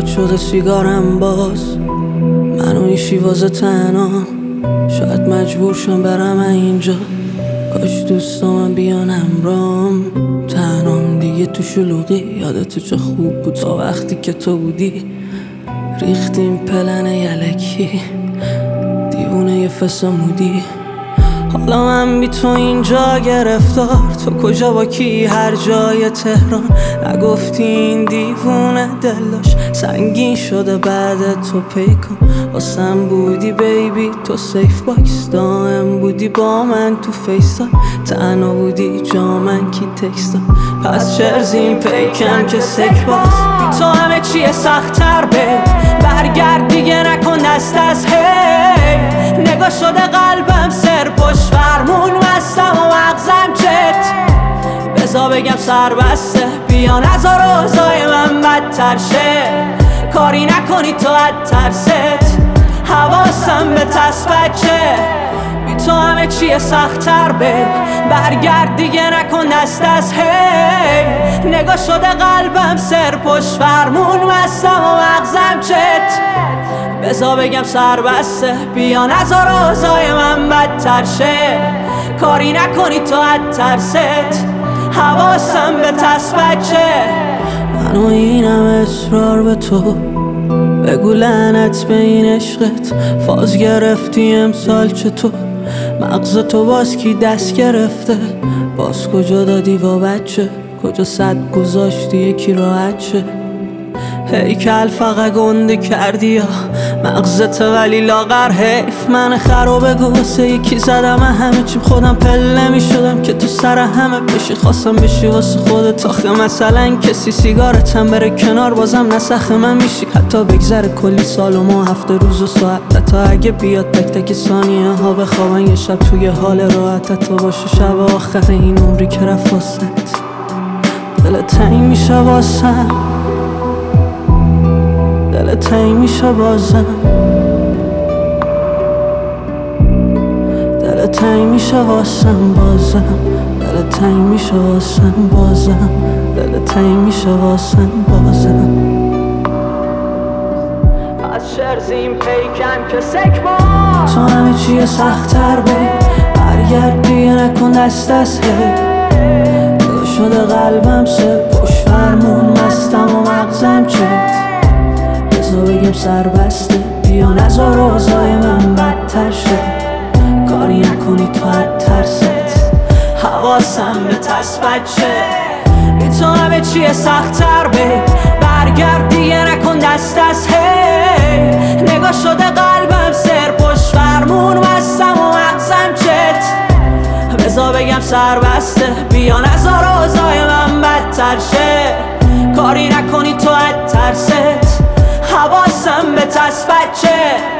پاک شده سیگارم باز، من و این شیوازه تنها. شاید مجبور شم برم اینجا، کاش دوستامم بیان همراهم. تنهام دیگه تو شلوغی، یادت چه خوب بود تا وقتی که تو بودی. ریختیم پلن یلکی، دیوونه یه فسمودی. حالا من بی تو اینجا گرفتار، تو کجا با کی؟ هر جای تهران. نگفتی این دیوونه دلش سنگین شده بعد تو پیکن. واسم بودی بیبی تو سیف باکس، دائم بودی با من تو فیستان. تنها بودی جا من کی تکستان. پس چرزیم پیکم که سک باز، بی تو همه چیه سخت‌تر به. برگرد دیگه نکن دست از هی. نگاه شده قلبم سر پشت فرمون، مستم و مغزم چت. بزا بگم سر بسته، بیان از روزای من بدتر شه. کاری نکنی تو از ترست، حواسم به تست بچه. بی تو همه چیه سخت‌تر به. برگرد دیگه نکن دست از هی. نگاه شده قلبم سر پشت فرمون، مستم و مغزم چت. بزا بگم سر بسته، بیان از روزای من بدتر شه. کاری نکنی تو از ترست، حواسم به تست بچه. من و اینم اصرار به تو، بگو لعنت به این عشقت. فاز گرفتی امسال چطور؟ مغز تو باز کی دست گرفته؟ باز کجا دادی با بچه؟ کجا صد گذاشتی یکی راحت شه؟ هیکل فقط گنده کردی یا مغزت ولی لاغر حیف. من خرابه گو واسه یکی زدم، همه چیم خودم پله می شدم که تو سر همه بشی. خواستم بشی واسه خودت آخه مثلا کسی سیگارتم بره کنار بازم نسخ من میشی. حتی بگذره کلی سال و ماه، هفته روز و ساعت، تا اگه بیاد تک تک ثانیه ها بخوابن یه شب توی حال راحت. تا باشه شب آخر این عمری که رفت واسط، دلت تنگ میشه واسم، دلت تنگ میشه بازم، دلت تنگ میشه واسم بازم، دلت تنگ میشه واسم بازم، دلت تنگ میشه واسم بازم. از شرزیم پیکم که سک باز، تو همه چیه سخت‌تر به. برگرد دیگه نکن دست از هی. نگاه شده قلبم سر پشت فرمون، مستم و مغزم چت. بزا بگم سر بسته، بیان از روزای من بدتر شه. کاری نکنی تو از ترست، حواسم به تست بچه. بی تو همه چیه سخت‌تر به. برگرد دیگه نکن دست از هی. نگاه شده قلبم سر پشت فرمون، مستم و مغزم چت. بزا بگم سر بسته، بیان از روزای من بدتر شه. کاری نکنی تو از ترست، حواسم به تست بچه.